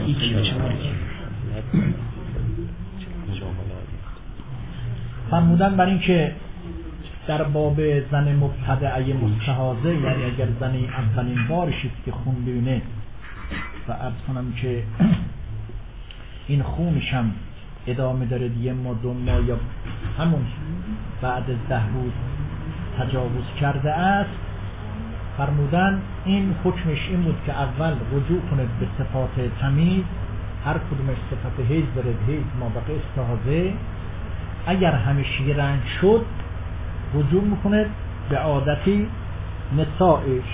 فرمودن بر این که در باب زن مبتدعه مستحاضه، یعنی اگر زنی اولین بارش است که خون ببینه و عرض کنم که این خونش هم ادامه داره دیگه ما 2 ماه یا همون بعد از 10 روز تجاوز کرده است، فرمودن این حکمش این بود که اول رجوع کنه به صفات تمیز، هر کدومش صفت حیض داره، حیض مابقی استحاضه. اگر همش یه رنگ شد رجوع میکنه به عادتی نسائش،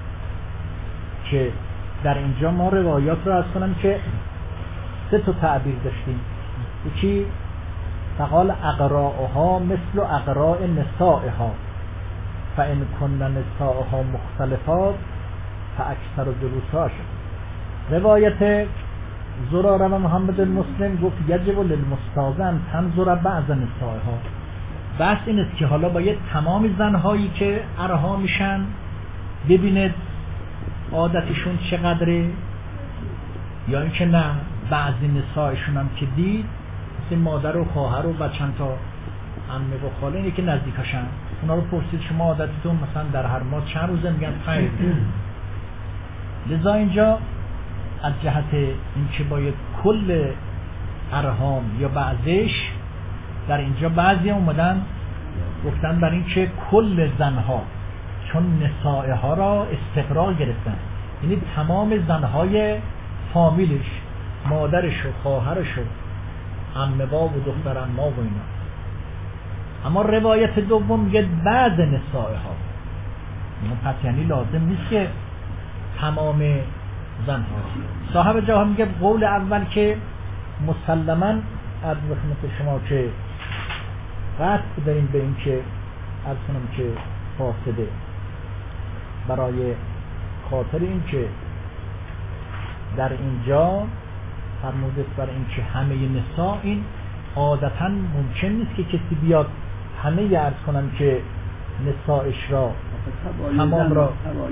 که در اینجا ما روایات رو از کنم که 3 تعبیر داشتیم. یکی فقال اقراءها مثل اقراء نسائها فان کن نسائها مختلفات فاکثر جلوساش. روایت زراره و محمد المسلم گفت یجب للمستاذن تنظر بعض نسائها. بس این است که حالا باید تمام زنهایی که ارها میشن ببیند عادتشون چقدره، یا اینکه نه بعضی نسایشون هم که دید مثل مادر و خواهر و چند تا عمه و خاله اینه که نزدیکاشن، اونا رو پرسید شما عادتتون مثلا در هر ماه چند روزه؟ میگن 5 روز. لذا اینجا از جهت این که باید کل ارهام یا بعضش، در اینجا بعضی اومدن گفتن بر این که کل زنها، چون نسائه ها را استقرار گرفتن، یعنی تمام زنهای فامیلش، مادرش و خواهرش و عمه با و دختر عمه و اینا. اما روایت دوم میگه بعض نسائه ها، پس یعنی لازم نیست که تمام زنها. صاحب جاها میگه قول اول که مسلماً از خدمت شما که قطع داریم به این که از کنم که فاسده، برای خاطر این که در اینجا فرموده برای این که همه نساء، این عادتا ممکن نیست که کسی بیاد همه عرض کنم که نسائش را تمام را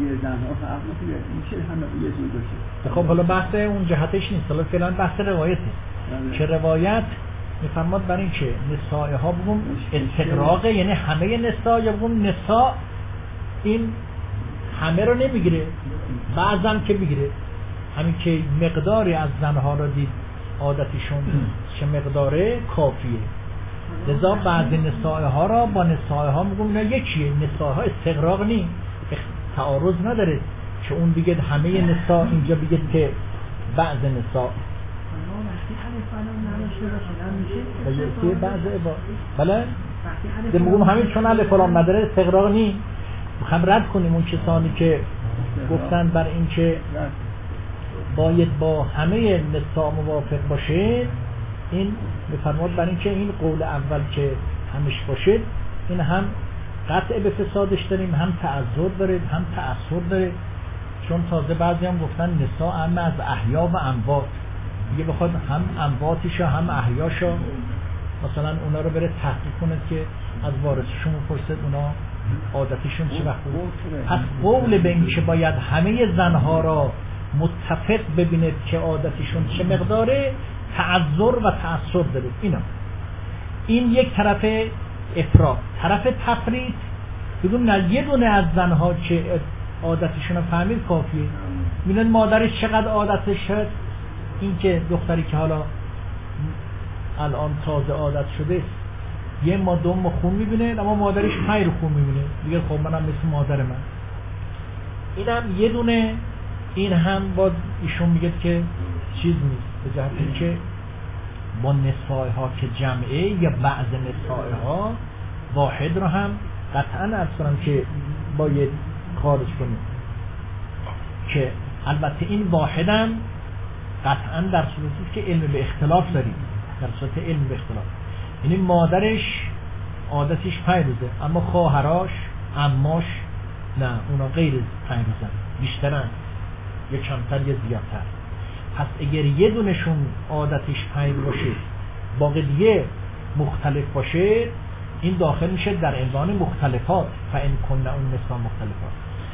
خب حالا بحث اون جهتش نیست، حالا فعلا بحث روایت نیست که روایت میفرماد برای این که نسائه ها بگم استقراقه، یعنی همه نساء، یا بگم نساء این همه رو نمیگیره، بعضم که میگیره، همین که مقداری از زنها رو دید عادتشون چه مقداره کافیه. لذا بعضی نسائه ها را با نسائه ها میگم اینا یکیه، نسائه ها استقراق نی، تعارض نداره که اون بگید همه نساء، اینجا بگید که بعض نساء بله میگم همین چون الف لام نداره استقراق نی. میخوام رد کنیم اون کسانی که گفتن بر این که باید با همه نساء موافق باشه. این میفرماد بر این که این قول اول که همش باشه، این هم قطع به فسادش داریم، هم تعذر داره، هم تأثر داره، چون تازه بعضی هم گفتن نساء هم از احیا و اموات، دیگه بخواد هم امواتشو هم احیاشو مثلا اونا رو بره تحقیق کنه که از وارثشون بپرسید اونا عادتشون چه وقت بود. پس قول به این که باید همه زنها را متفق ببینید که عادتشون چه مقداره، تعذر و تأثر داره. این یک طرف افراط. طرف تفرید بگم نه، یه دونه از زنها که عادتشون رو فهمید کافیه. میدونن مادرش چقدر عادتش شد، این که دختری که حالا الان تازه عادت شده یه ما 2 ماه خون میبینه، اما مادرش 5 خون میبینه، دیگه خب منم مثل مادر من. اینم یه دونه. این هم با ایشون میگه که چیز نیست، به جهت که با نسائه ها که جمعه یا بعض نسائه ها واحد رو هم قطعا عرض کنم که باید خارج کنیم، که البته این واحد هم قطعا در صورتی که علم به اختلاف داریم، در صورت علم به اختلاف، یعنی مادرش عادتش 5 روزه اما خواهراش عماش نه، اونا غیر 5 روزه، بیشترن یا کمتر یا زیادتر. پس اگر یه دونشون عادتش 5 باشه باقی دیگه مختلف باشه، این داخل میشه در عنوان مختلفات. فان کن اون نساء مختلفات.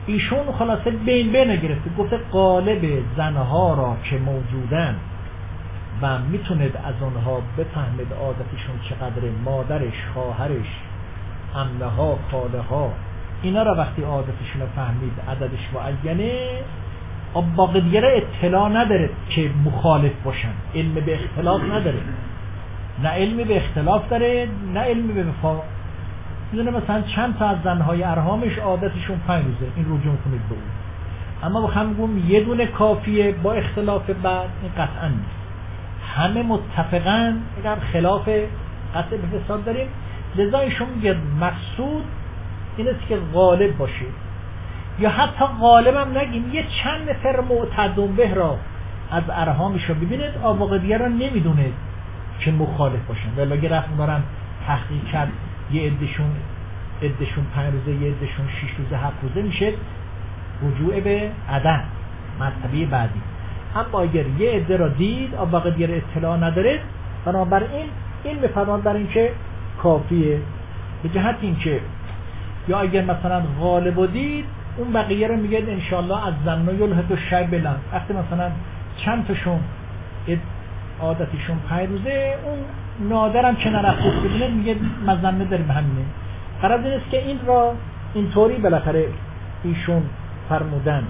ایشون خلاصه بین نگرفته، گفته قالب زنها را که موجودن و میتونید از اونها بفهمید عادتشون چقدره، مادرش، خواهرش، عمه ها، خاله ها، اینا را وقتی عادتشون رو فهمید عددش معینه، باقی دیگه اطلاع نداره که مخالف باشن، علم به اختلاف نداره، نه علمی به اختلاف داره نه علمی به وفاق. میدونه مثلا چند تا از زنهای ارحامش عادتشون 5 روزه، این رجوع کنید به اون. اما بخوام بگم یه دونه کافیه با اختلاف بعد، این قطعا نیست. همه متفقن اگر خلاف قطع به فساد داریم، لذا ایشون میگه مقصود این است که غالب باشه، یا حتی غالب هم نگیم، یه چند نفر معتدون به را از ارحامش رو ببینید، آواقع دیگر را نمیدونه که مخالف باشن، ولی اگه رفت اونها هم تحقیق کرد، یه عدشون 5 روزه، یه عدشون 6 روزه، 7 روزه، میشه رجوع به عدد مرتبه بعدی. اما اگر یه عده را دید آواقع دیگر اطلاع نداره، بنابراین این بفرماد بر این که کافیه، به جهت این که یا اگر مثلا غالب و دید، اون بقیه رو میگه انشالله از زنو یلحق الشیء بلند، وقتی مثلا چند تاشون عادتشون 5 روزه، اون نادرم که نرفته ببینه میگه مزنه داریم همینه. قرار این است که این را اینطوری بالاخره ایشون فرمودن.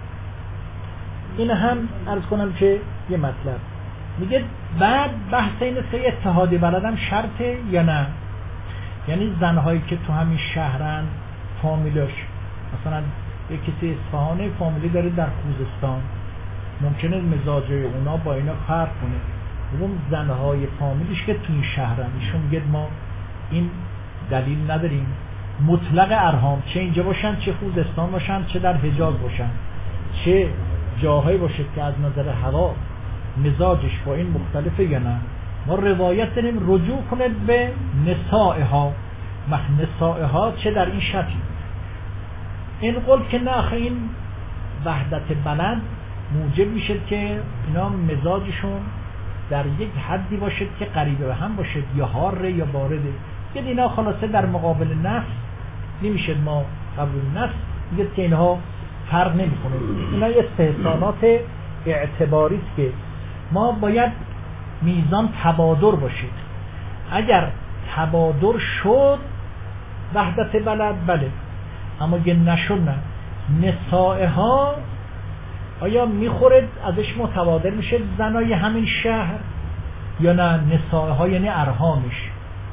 این هم عرض کنم که یه مطلب میگه بعد بحث این است که اتحادی بلدم شرطه یا نه، یعنی زنهایی که تو همین شهرن فامیلاش، مثلا یک کسی اصفهانه فامیلی داره در خوزستان، ممکنه مزاج اونا با اینا فرق کنه، اون زنهای فامیلیش که تو این شهرن، ایشون میگه ما این دلیل نداریم مطلق ارحام، چه اینجا باشن، چه خوزستان باشن، چه در حجاز باشن، چه جاهایی باشه که از نظر هوا مزاجش با این مختلفه یا نه. ما روایت داریم رجوع کنه به نسائها، نسائها چه در این شکل. این قول که نه، این وحدت بلد موجب میشه که اینا مزاجشون در یک حدی باشد که قریبه به هم باشد، یا حاره یا بارده. یعنی اینا خلاصه در مقابل نفس نمیشه ما قبول نفس میگه که اینها فرق نمیکنه. اینا استحسانات اعتباری است که ما باید میزان تبادر باشه. اگر تبادر شد وحدت بلد بله، اما اگه نشد نه. نسائها آیا میخورد ازش متبادر میشه زنای همین شهر یا نه؟ نسائها یعنی ارحامش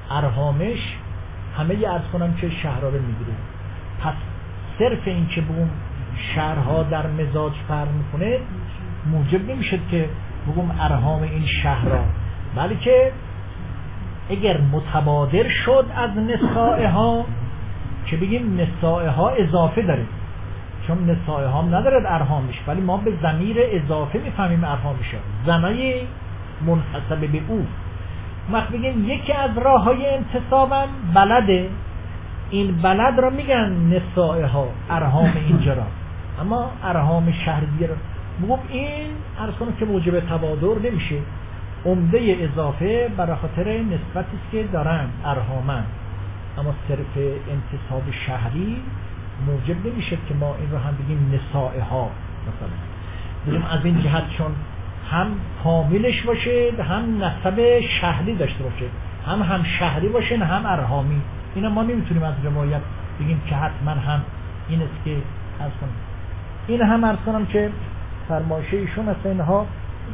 همه ی عرض کنم که شهرها رو میگیره. پس صرف این که به اون شهرها در مزاج فرق میکنه موجب نمیشه که بگم ارحام این شهرها، بلکه اگر متبادر شد از نسائها که بگیم نسائها اضافه داره، چون نسائها هم ندارد ارحامش، ولی ما به ضمیر اضافه میفهمیم ارحامش، زنای منحسب به او. وقت بگیم یکی از راه های انتصابم بلده، این بلد را میگن نسائها، ارحام اینجا را، اما ارحام شهریه را بگم این عرض کنم که موجب تبادر نمیشه. عمده اضافه برای خاطر نسبتی که دارن ارحامن، اما صرف انتصاب شهری موجب نمیشه که ما این رو هم بگیم نسائها. مثلا بگیم از این جهت چون هم فامیلش باشه، هم نسب شهری داشته باشه، هم شهری باشه، هم ارحامی. اینا ما نمیتونیم از روایت بگیم که حتما هم این است که عرض کنم. این هم عرض کنم که فرمایشه ایشون مثل اینها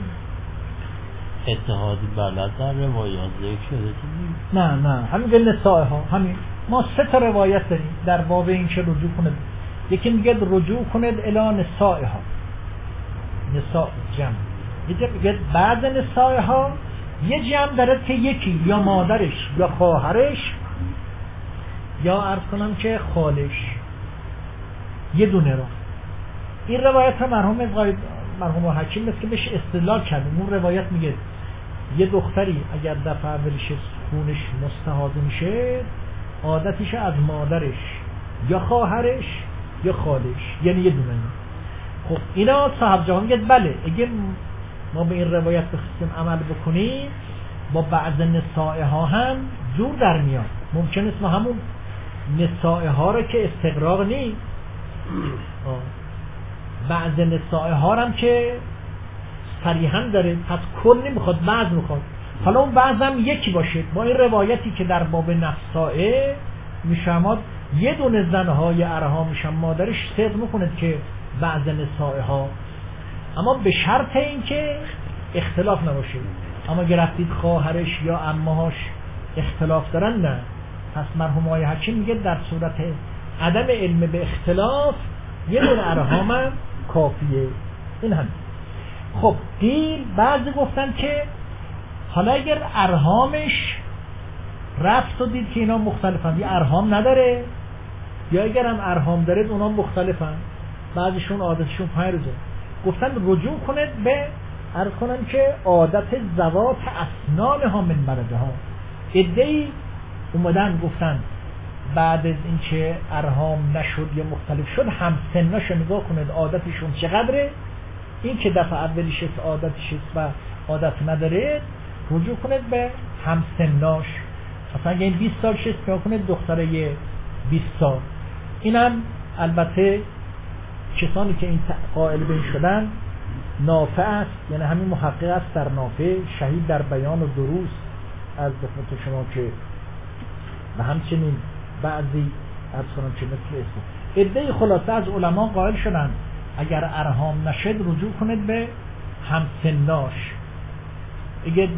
اتحادی بلد در روایات ذکر شده. نه همین نسائها، همین ما 3 تا روایت داریم در باب این که رجوع کنید. یکی میگه رجوع کنید الی نسائها، نساء جمع. یکی میگه بعد نسائها یه جمع داره که یکی یا مادرش یا خواهرش یا عرض کنم که خالش، یه دونه رو. این روایت هم مرحوم حکیم است که بهش استدلال کرده. اون روایت میگه یه دختری اگر دفعه اولیش خونش مستحاضه میشه، عادتش از مادرش یا خواهرش یا خالش، یعنی یه دونه. خب اینا صاحب جهان میگه بله، اگه ما به این روایت بخواستیم عمل بکنیم با بعض نسائها هم جور در میاد. ممکن است ما همون نسائها رو که استقراق نیست، بعض نسائه ها هم که صریحا داره، پس کل نمیخواد، بعض میخواد. حالا اون بعض هم یکی باشه. با این روایتی که در باب نسائه میشماد یه دونه زنهای ارحام میشن مادرش صدق میکنه که بعض نسائه ها، اما به شرط این که اختلاف نباشه. اما گرفتید خواهرش یا عمهاش اختلاف دارن، نه. پس مرحوم آقای حکیم میگه در صورت عدم علم به اختلاف یه دونه ارحام هم کافیه. این هم خب دیل بعضی گفتن که حالا اگر ارحامش رفت و دید که اینا مختلفن، یا ارحام نداره یا اگر هم ارحام داره اونا مختلفن، بعضیشون عادتشون 5 روزه، گفتن رجوع کنید به عرض کنن که عادت زوات اسنان ها من مرده ها. ادهی اومدن گفتن بعد از این که ارحام نشد یا مختلف شد هم سناش نگاه کنید عادتشون چقدره، این که دفعه اولیش عادتش و عادت نداره رجوع کنید به هم سناش. مثلا اگه این 20 سال شد نگاه کنید دختره 20 سال. اینم البته کسانی که این قائل به این شدن نافع است، یعنی همین محقق است در نافع، شهید در بیان و دروس از دفعه شما که و همچنین بعضی از کنم که مثل اسم عده خلاصه از علما قائل شدن اگر ارحام نشد رجوع کنید به همسناش. اگه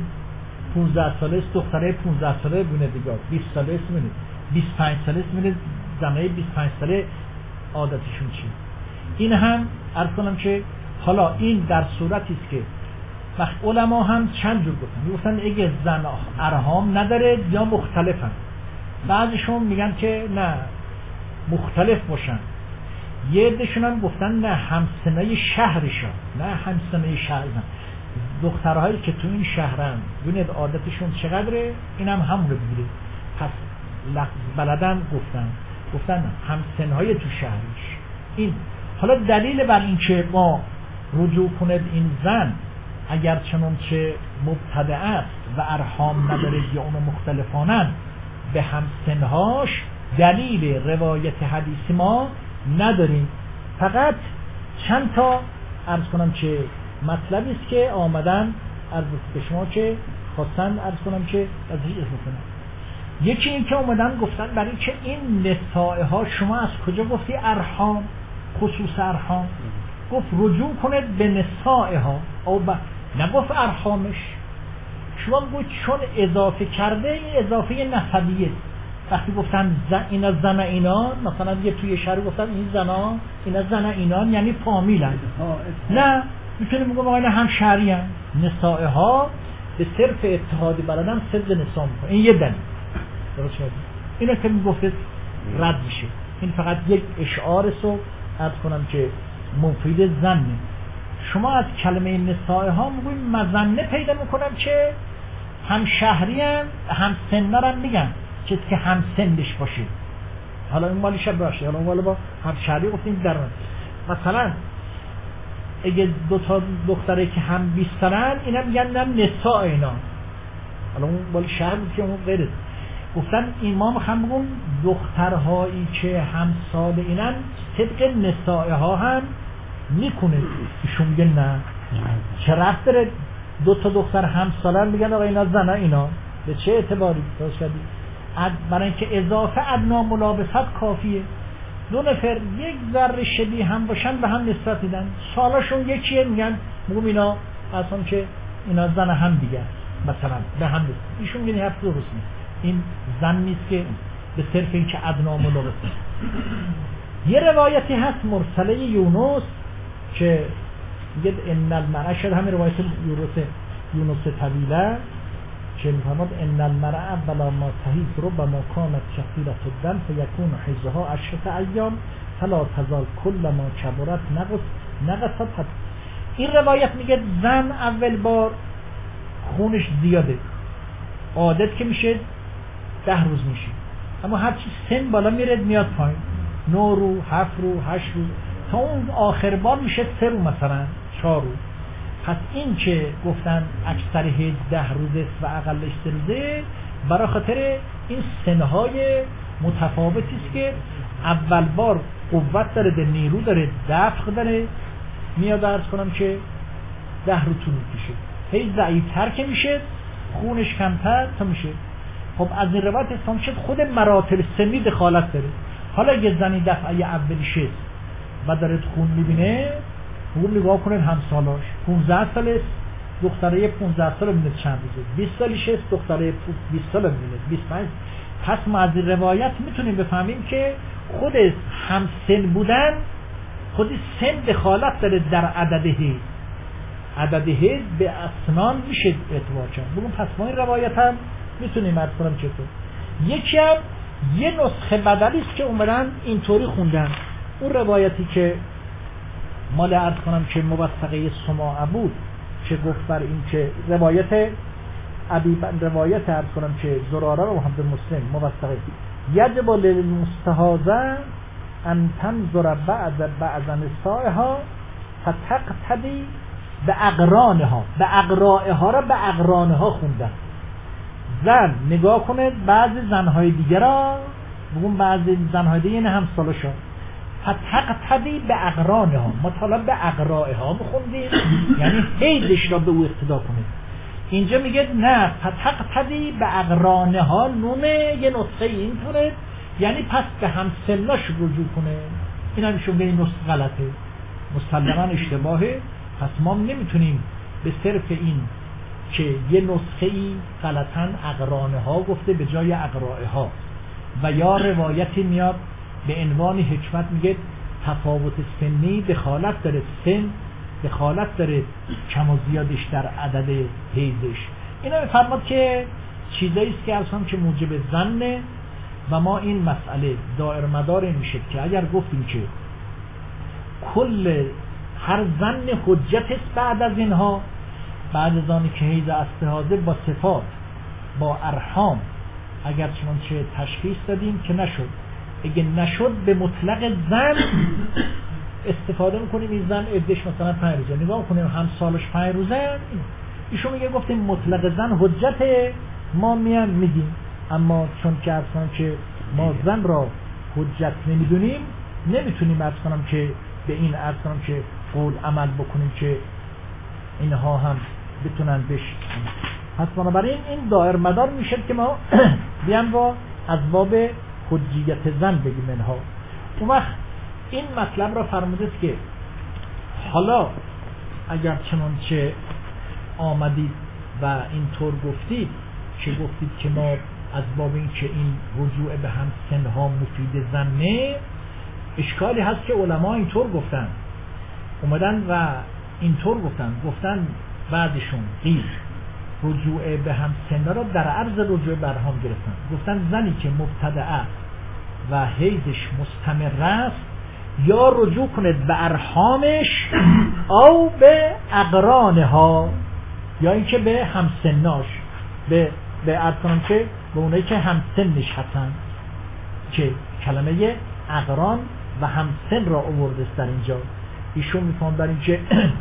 15 ساله است دختره 15 ساله بونه دیگه، 20 ساله است بونه، 25 ساله است بونه، زنای 25 ساله عادتشون چی. این هم عرض کنم که حالا این در صورتی است که وقت علما هم چند جور گفتن اگه زن ارحام نداره یا مختلفن. بعضیشون میگن که نه مختلف باشن، یه عدهشون هم گفتن نه همسنای شهرشان، نه همسنای شهرشان، دخترهایی که تو این شهرن ببینید عادتشون چقدره، این هم همون رو بگیرید. پس لفظ بلدن گفتن همسنهای تو شهرش. این حالا دلیل بر این که ما رجوع کنید این زن اگر چنانچه مبتدع است و ارحام نداره یا اونو مختلفانن به همسنهاش دلیل روایت حدیث ما نداریم. فقط چند تا عرض کنم که مطلبی است که آمدن عرض به شما که خواستن عرض کنم که از این اسم کنم. یکی این که آمدن گفتن برای که این نسائه ها شما از کجا گفتی ارحام، خصوص ارحام؟ گفت رجوع کنید به نسائه ها او نگفت ارحامش. شما گفت چون اضافه کرده این اضافه نسبیه. وقتی گفتن اینا زن اینا، مثلا یه توی شهر گفتن این زنا اینا زن اینا یعنی فامیلن، نه میتونیم بگم آقا اینا هم شهری هن. نسائه ها به صرف اتحاد بلدن صد نسا میکنه. این یه دلیل درست شد. اینا که میگفت رد میشه. این فقط یک اشعار سو عرض کنم که مفید زنه. شما از کلمه نسائه ها میگوید مظنه پیدا میکنم که هم شهری هن هم سنارن میگن چیز که هم سندش باشه. حالا این مالی شب باشه، حالا مالی با هم شهری گفتیم در مثلا اگه دو تا دختره که هم 20 سالن اینا میگن هم نساء اینا. حالا اون مالی شهر بود که اون غیره. گفتن امام هم بگون دخترهایی که هم سال اینن طبق نسائه ها هم میکنه. ایشون میگه نه چه رفت داره دو تا دختر هم سالن میگن آقا اینا زنا اینا، به چه اعتباری؟ درست کردی؟ برای اینکه اضافه ادنا ملابست کافیه. دو نفر یک ذره شبیه هم باشن به هم نسبت میدن، سالشون یکیه، میگن میگم اینا اصلا که اینا زن هم دیگه مثلا به هم نیست. ایشون میگه حرف درست نیست، این زن نیست که به صرف این که ادنا ملابست. یه روایتی هست مرسله یونس که میگه ان المرأة، شد همین روایت یونس طویله که میفرماد ان المرأة بلا ما تهید ربما کانت شخیرة الدم فیکون حیضها 10 ایام فلا تزال کل ما کبرت نقصت. این روایت میگه زن اول بار خونش زیاده، عادت که میشه 10 روز میشه، اما هرچی سن بالا میره میاد پایین، 9 روز 7 روز 8 روز تا اون آخر بار میشه 3 روز مثلا 4 روز. پس این که گفتن اکثر 10 روزه و اقلش 3 روزه برای خاطر این سنهای متفاوتی است که اول بار قوت داره، نیرو داره، دفع داره، میاد عرض کنم که 10 رو طول میکشه، هی ضعیف‌تر که میشه خونش کمتر تا میشه. خب از این روایت اسلام شد خود مراتب سنی دخالت داره. حالا اگه زنی دفعه اولی شد و داره خون میبینه، بگو نگاه کنید همسالاش 15 ساله، دختره 15 ساله میبینه چند روزه، 20 سالی شد دختره 20 ساله میبینه، 25. پس ما از این روایت میتونیم بفهمیم که خود هم سن بودن، خود سن دخالت داره در عدد حیض. عدد حیض به اسنان میشه اعتبار کرد. بگم پس ما این روایت هم میتونیم عرض کنم چطور. یکی هم یه نسخه بدلی است که اومدن اینطوری خوندن. اون روایتی که مال عرض کنم که موثقه سماع بود که گفت بر این که روایت روایت عرض کنم که زراره و محمد مسلم موثقه یجب للمستحاضه ان تنظر بعض نسائها فتقتدی به اقرانها، به اقرائها را به اقرانها خوندن. زن نگاه کنه بعضی زنهای دیگه را، بگم بعضی زنهای دیگه این همسالشا، فتقتدی به اقرانها، ما طالا به اقرائها بخوندیم یعنی حیضش را به او اقتدا کنید. اینجا میگه نه، فتقتدی به اقرانها، نونه یه نسخه این کنه یعنی پس به همسناش رجوع کنه. این همیشون به این نسخه غلطه، مسلما اشتباهه. پس ما نمیتونیم به صرف این که یه نسخه ای غلطاً اقرانه ها گفته به جای اقرائه ها، و یا روایتی میاد به عنوان حکمت میگه تفاوت سنی دخالت داره، سن دخالت داره کم و زیادش در عدد حیضش. اینا میفرماد که چیزایی است که اصلا که موجب ظنه و ما این مسئله دائر مدار میشه که اگر گفتیم که کل هر ظن حجت است بعد از اینها، بعد از آنی که حیض استحاضه با صفات با ارحام اگر چنانچه تشخیص دادیم که نشد، اگه نشد به مطلق زن استفاده میکنیم. این زن عدش مثلا 5 روزه، نگاه کنیم هم سالش 5 روزه، ایشون میگه گفتیم مطلق زن حجت، ما میان میگیم. اما چون که اصلا که ما زن را حجت نمیدونیم، نمیتونیم اصلا که به این اصلا که قول عمل بکنیم که اینها هم بتونن بش. پس بنابراین این دائر مدار میشه که ما بیان با از باب حجیت زن بگیم اینها. اون وقت این مطلب را فرموده است که حالا اگر چنانچه آمدید و اینطور گفتید که ما از باب این که این رجوع به هم سنها مفید زنه، اشکالی هست که علما اینطور گفتن، اومدن و اینطور گفتن بعدشون قیل رجوع به هم سنها را در عرض رجوع به ارحام گرفتن. گفتن زنی که مبتدعه و حیضش مستمر است یا رجوع کند به ارحامش او به اقرانها، یا اینکه به همسناش، به ارحام که به اونایی که همسنش هستن، که کلمه اقران و همسن را آورده است در اینجا. ایشون میفهم در اینکه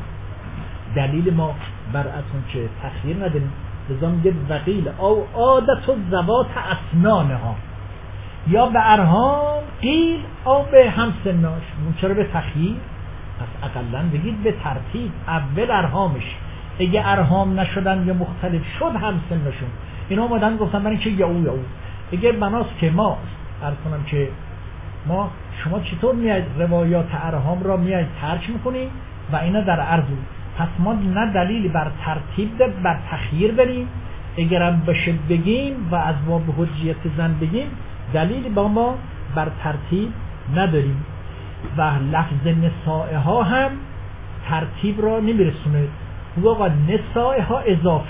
دلیل ما بر اصلا که تخییر نداریم، لذا میگه وقیل او عادت و زوات اسنانها، یا به ارحام قیل او به همسناش. چرا به تخییر؟ پس اقلا بگید به ترتیب اول ارحامش، اگه ارحام نشدن یا مختلف شد همسنشون، اینا اومدن گفتن برای که یا او اگه بناست که ما عرض کنم که ما شما چطور میاید روایات ارحام را میاید ترک میکنید و اینا در عرض، پس ما نه دلیلی بر ترتیب بر تخییر داریم، اگرم بشه بگیم و از باب حجیت زن بگیم دلیلی با ما بر ترتیب نداریم. و لفظ نسائه ها هم ترتیب را نمیرسونه، آقا نسائه ها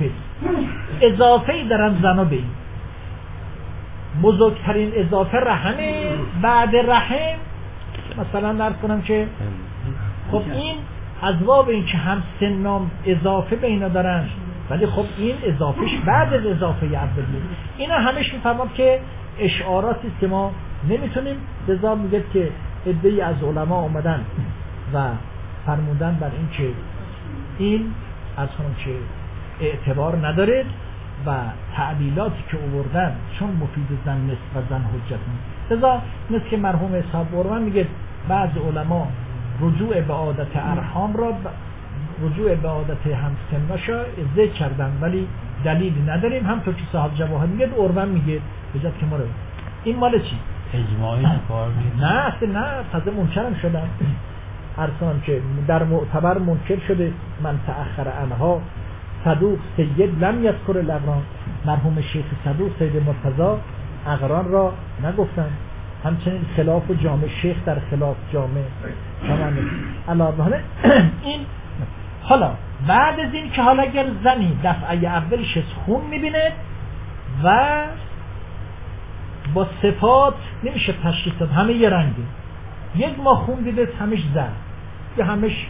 اضافه ای دارن زنا به این. بزرگترین اضافه رحمه، بعد رحم مثلا درک کنم که خب این از باب این که هم سنام اضافه به اینا دارن، ولی خب این اضافهش بعد از اضافه اولیه. اینا همش میفهمم که اشعاراتی است که ما نمیتونیم. لذا میگه که عده‌ای از علما اومدن و فرمودن بر این که این از اون که اعتبار نداره و تعلیلاتی که آوردن چون مفید زن نصف و زن حجت لذا مثل که مرحوم اسحاق برمن میگه بعض علما رجوع به عادت ارحام را رجوع به عادت همسناشا ذکر کردن ولی دلیلی نداریم. همطور که صاحب جواهر میگه اروان میگه بجد که ما رو این مال چی؟ اجماعی کار میگه نه اصلا نه تازه منکرم شدن ارسان که در معتبر منکر شده من تأخر عنها صدوق سید لم یذکر الاقران. مرحوم شیخ صدوق سید مرتضی اقران را نگفتن. همچنین خلاف و جامع شیخ در خلاف جامع علاوه این. حالا بعد از این که حالا اگر زنی دفعه اولش خون میبینه و با صفات نمیشه تشخیص داد همه یه رنگه، یک ما خون دیده همش زرد یا همش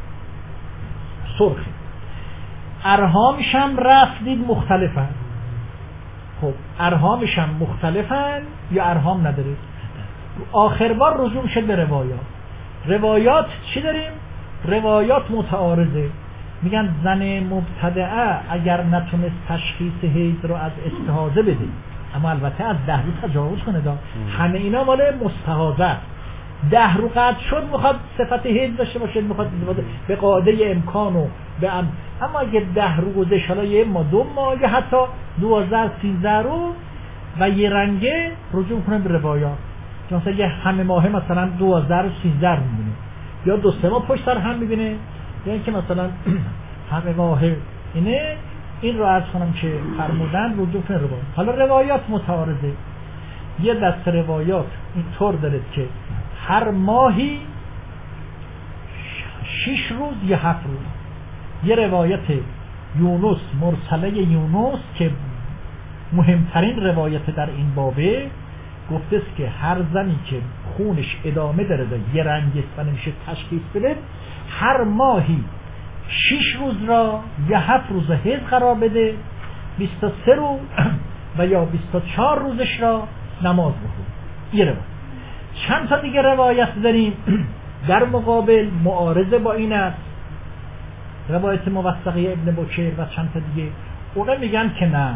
سرخه، ارهامش هم رفتید مختلفن. خب ارهامش هم مختلفن یا ارهام نداره. آخر بار رجوع شد به روایات چی داریم؟ روایات متعارضه. میگن زن مبتدعه اگر نتونست تشخیص حیض رو از استحاضه بده، اما البته از 10 روز تجاوز کنه همه اینا مال مستحاضه. 10 روز قطع شد میخواد صفت حیض داشته باشه، میخواد به قاعده امکان و به اما اگه 10 روز گذشت حالا یه ما 2 ماه یا حتی 12 13 روز و یه رنگه رجوع کنه به روایات. مثلا یه همه ماه مثلا 12 روز 13 روز میبینه یا 2-3 ماه پشت سر هم میبینه یا اینکه مثلا همه ماه اینه. این رو عرض کنم که فرمودن رجوع کنه روایات. حالا روایات متعارضه. یه دست روایات اینطور داره که هر ماهی 6 روز یا 7 روز. یه روایت یونس مرسله یونس که مهمترین روایت در این بابه گفته است که هر زنی که خونش ادامه داره یه رنگی است و نمیشه تشخیص بده، هر ماهی 6 روز را یا 7 روز حیض قرار بده، 23 روز و یا 24 روزش را نماز بخونه. یه روایت. چند تا دیگه روایت داریم در مقابل معارضه با این است. روایت موثقه ابن بکیر و چند تا دیگه اونا میگن که نه،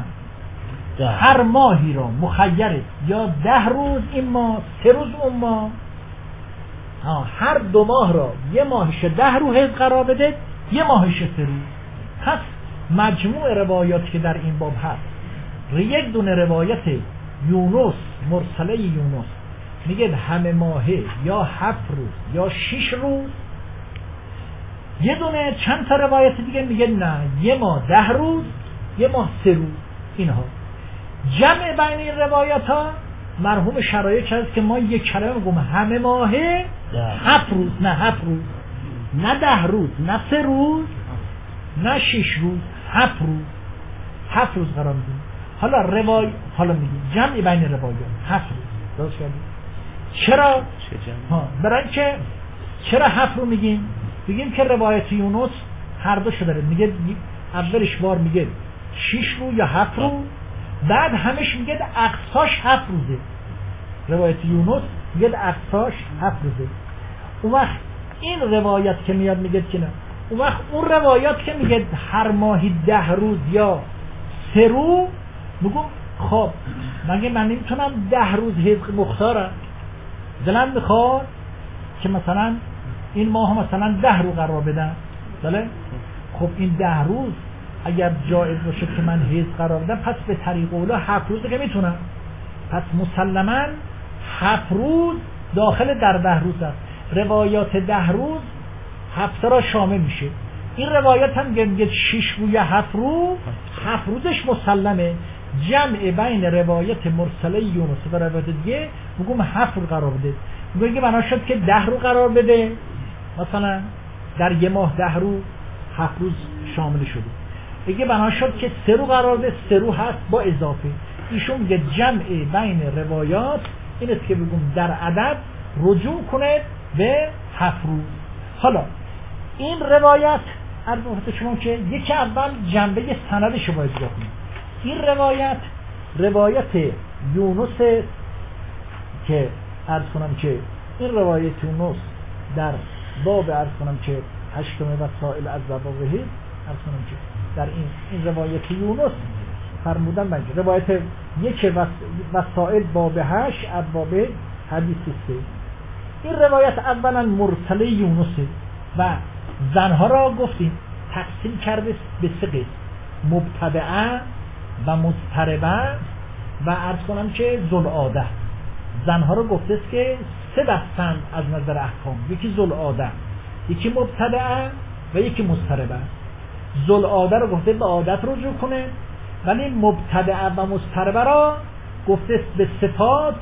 هر ماهی را مخیره یا 10 روز این ماه 3 روز اون ماه، هر 2 ماه را یه ماهش 10 روز حیض قرار بده، یه ماهش 3 روز. پس مجموع روایاتی که در این باب هست، یک دونه روایت یونس مرسله یونس میگه همه ماهه یا 7 روز یا 6 روز. یه دونه چند تا روایت دیگه میگه نه، یه ماه 10 روز یه ماه 3 روز. اینها جمع بین این روایت ها مرحوم شرایع کرد که ما یک کلمه میگم همه ماهه 7 روز، نه 7 روز، نه 10 روز، نه 3 روز، نه 6 روز، 7 روز. 7 روز قرار میدیم. حالا میگیم جمع بین روایات 7 روز. درست کردیم؟ چرا؟ برای اینکه چرا 7 روز میگیم؟ بگیم که روایت یونس هر دو شده داره. میگه اولش بار میگه 6 روز یا 7 روز، بعد همش میگه اقصاش 7 روزه. روایت یونس میگه اقصاش 7 روزه. اون وقت این روایت که میاد میگه که نه، اون وقت اون روایات که میگه هر ماهی 10 روز یا 3 روز، میگم خب من نمیتونم 10 روز حیض مختارم، دلم میخواد که مثلا این ماه مثلا 10 روز قرار بدن. بله خب این 10 روز اگر جایز باشه که من حیض قرار بدم، پس به طریق اولا 7 روز که میتونم، پس مسلما 7 روز داخل در 10 روز است. روایات 10 روز 7 را شامل میشه. این روایت هم میگه 6 روز یا 7 روز، 7 روزش مسلمه. جمع بین روایت مرسله یونس و روایت دیگه میگم 7 روز قرار بده. میگه بنا شد که 10 روز قرار بده، مثلا در یه ماه 10 روز 7 روز شامل شده. دیگه بنا شد که 3 روز قرار بده، 3 روز هست با اضافه. ایشون میگه جمع بین روایات این است که بگم در عدد رجوع کنه به 7 روز. حالا این روایت عرض وقت شما که یکی اول جنبه سندش رو باید بکنیم. این روایت یونس که عرض کنم که این روایت یونس در باب عرض کنم که 8 وسائل از ذوابه عرض کنم که در این روایت یونس فرمودن من روایت یک وسائل باب 8 ابواب حدیث 3. این روایت اولا مرسله یونسه و زنها را گفتیم تقسیم کرده به 3 قسم: مبتدعه و مضطربه و عرض کنم که ذوالعاده. زنها را گفته است که 3 دستند از نظر احکام، یکی ذوالعاده، یکی مبتدعه و یکی مضطربه. ذوالعاده رو گفته به عادت رجوع کنه، ولی مبتدعه و مضطربه را گفته به صفات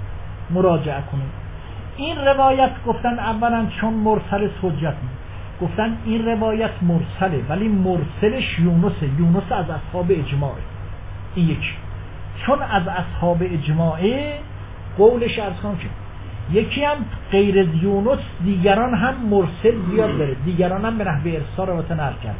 مراجعه کنه. این روایت گفتن اولا چون مرسل حجت، گفتن این روایت مرسله ولی مرسلش یونس از اصحاب اجماعه. این چون از اصحاب اجماعه قولش ارز کنم که یکی هم غیر از یونس دیگران هم مرسل زیاد داره، دیگران هم به نحوه ارسال روایت نقل کرد.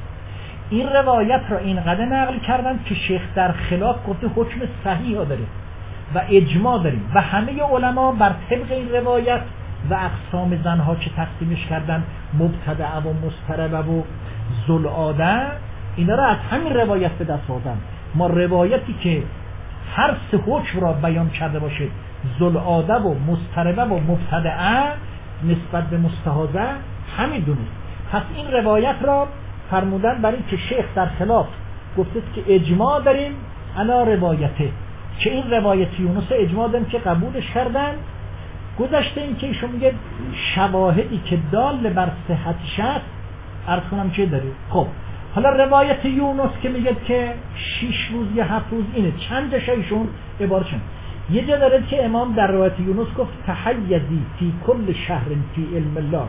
این روایت را اینقدر نقل کردن که شیخ در خلاف گفته حکم صحیح ها داره و اجماع داریم و همه علما بر طبق این روایت و اقسام زنها که تقسیمش کردن مبتدعه و مضطربه و ذوالعاده، اینا را از همین روایت به دست آوردن. ما روایتی که هر 3 حکم را بیان کرده باشه، ذوالعاده و مضطربه و مبتدعه نسبت به مستحاضه، همین دونست. پس این روایت را فرمودن برای که شیخ در خلاف گفته که اجماع داریم علا روایته، که این روایت یونس اجماع داریم که قبولش کردن. گذشته این که ایشون میگه شواهدی که دال بر صحتش است عرض کنم چه داره. خب حالا روایت یونس که میگه که 6 روز یا 7 روز، اینه چند جاش ایشون عبارت شد. یه جا داره که امام در روایت یونس گفت تحیزی فی کل شهر فی علم الله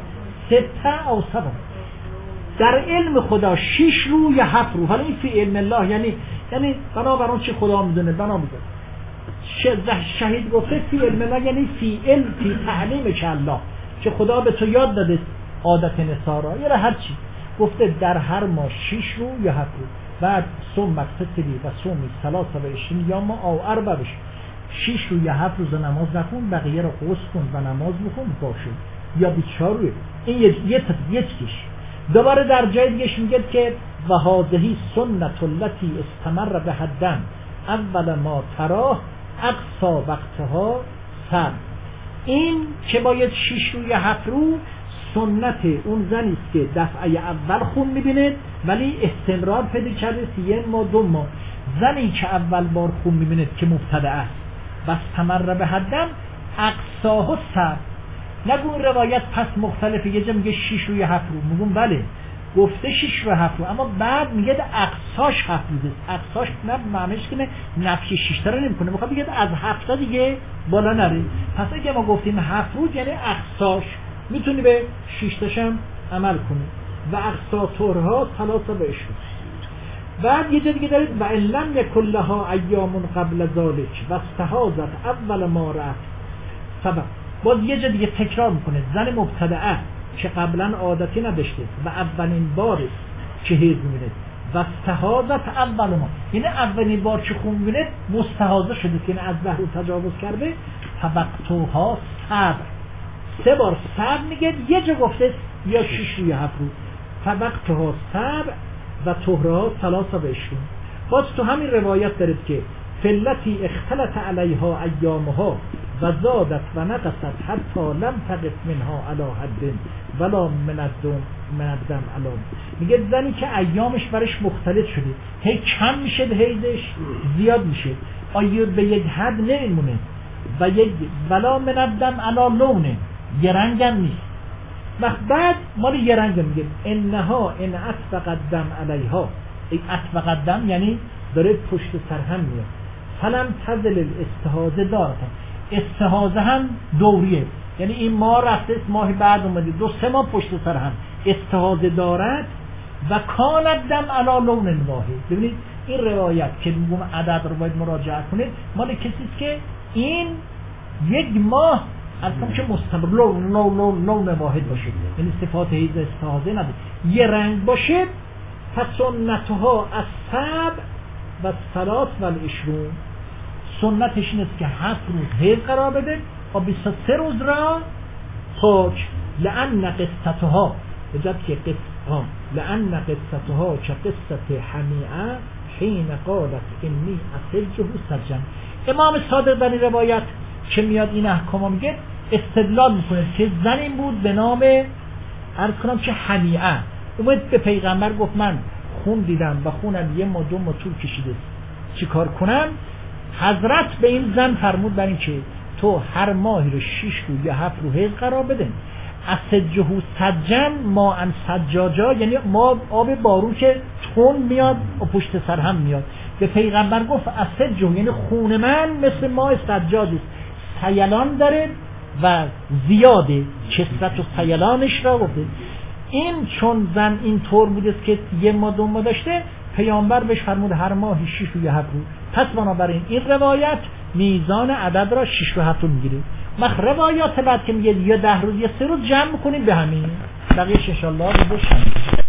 6 او 7، در علم خدا 6 رو یا 7 رو. حالا این فی علم الله یعنی بنابر اون چه خدا میدونه بنا میدونه. شهید گفته فی علم الله یعنی فی علم فی تعلیم که الله که خدا به تو یاد داده عادت نصارا یا هر چی. گفته در هر ماه 6 رو یا 7 رو. بعد صوم مقتصدی و صومی 23 یا ما او 4 بشه. 6 رو یا 7 روز نماز نخون، بقیه رو غسل کن و نماز بخون باشه، یا 24 روز. این یکیش. دوباره در جای دیگهش میگه که و هذه سنت التي استمر به حدن اول ما تراه اقصا وقتها سر. این که باید 6 رو یا 7 رو سنت اون زنی است که دفعه اول خون میبینه ولی استمرار پیدا کرده 1 ماه 2 ماه. زنی که اول بار خون میبینه که مبتدع است و استمر به حدن اقصاه سر. نگو این روایت پس مختلفه، یه جا میگه 6 رو یا 7 رو، میگم بله گفته 6 رو 7 رو، اما بعد میگه اقصاش 7 روزه. اقصاش نه معنیش که نفی 6 تا رو نمیکنه، میخواد بگه از 7 تا دیگه بالا نره. پس اگه ما گفتیم 7 روز یعنی اقصاش میتونی به 6 تاش هم عمل کنی. و اقصا طورها 23. بعد یه جا دیگه دارید و علم یکلها ایام قبل ذالک و استحاضت اول ما رفت سبب. باز یه جا دیگه تکرار میکنه زن مبتدعه که قبلا عادتی نداشته و اولین بار که حیض میبینه و استحاضت اول ما، یعنی اولین بار که خون میبینه مستحاضه شده که از بحر تجاوز کرده. فوقتها صبر، 3 بار صبر میگه. یه جا گفته یا 6 یا 7 روز. فوقتها صبر و طهرها 23. باز تو همین روایت دارید که فلتی اختلط علیها ایامها و زادت و نقصت حتی لم تقف منها علی حد ولا من الدم علی. میگه زنی که ایامش برش مختلط شده، هی کم میشه حیضش زیاد میشه، آیا به یک حد نمیمونه و یک ولا من الدم علی لونه، یه رنگ هم نیست. بعد مال یه رنگ میگه انها ان اطبق الدم علیها. اطبق الدم یعنی داره پشت سر هم میاد. فلم تزل الاستحاضه دارتن، استحاضه هم دوریه، یعنی این ماه رفته ماه بعد اومده 2-3 ماه پشت سر هم استحاضه دارد. و کاند دم علی لون واحد. ببینید این روایت که میگم عدد رو باید مراجعه کنید مال کسی است که این 1 ماه اصلا که مستمر لون واحد باشه، یعنی صفات حیض استحاضه نداره، یه رنگ باشه. فسنتها از صبر و 23. سنتش این است که 7 روز حیض قرار بده و 23 روز را پاک. لأن قصتها بجد که لأن قصتها که قصت حمیعه حین قالت انی اسجه سجن. امام صادق در این روایت که میاد این احکام میگه استدلال میکنه که زنی بود به نام عرض کنم که حمیعه، اومد به پیغمبر گفت من خون دیدم و خونم 1 ماه 2 ماه طول کشیده، چی کار کنم؟ حضرت به این زن فرمود بر این که تو هر ماهی رو 6 روز یا 7 روز حیض قرار بده. اسجه سجن ما ان سجاجا، یعنی ما آب بارون که تون میاد و پشت سر هم میاد. به پیغمبر گفت اسجه یعنی خون من مثل ماه سجاج است، سیلان داره و زیاده، کثرت و سیلانش را گفته. این چون زن این طور بوده که 1 ماه 2 ماه داشته، پیامبر بهش فرمود هر ماهی 6 روز یا 7 روز. پس بنابراین این روایت میزان عدد را 6 و 7 میگیره. روایات بعد که میگه یا 10 روز یا 3 روز جمع میکنیم به همین، بقیه‌اش ان شاء الله رو بشنویم.